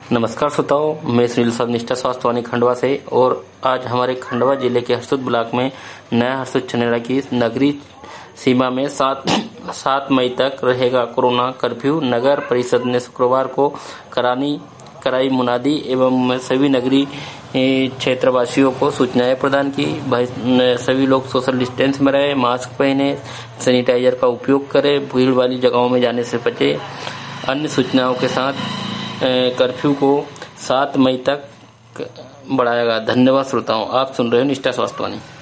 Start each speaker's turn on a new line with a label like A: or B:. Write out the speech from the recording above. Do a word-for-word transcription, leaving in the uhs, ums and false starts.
A: नमस्कार श्रोताओं, मैं सुनील साहब निष्ठा स्वास्थ्यवाणी खंडवा से। और आज हमारे खंडवा जिले के हरसुद ब्लॉक में नया हरसुद छनेरा की नगरीय सीमा में सात सात मई तक रहेगा कोरोना कर्फ्यू। नगर परिषद ने शुक्रवार को करानी कराई मुनादी एवं सभी नगरीय क्षेत्रवासियों को सूचनाएं प्रदान की। सभी लोग सोशल डिस्टेंस में रहे, मास्क पहने, सैनिटाइजर का उपयोग करें, भीड़ वाली जगहों में जाने से बचे। अन्य सूचनाओं के साथ कर्फ्यू को सात मई तक बढ़ाया गया। धन्यवाद श्रोताओं, आप सुन रहे हो निष्ठा स्वास्थ्यवाणी।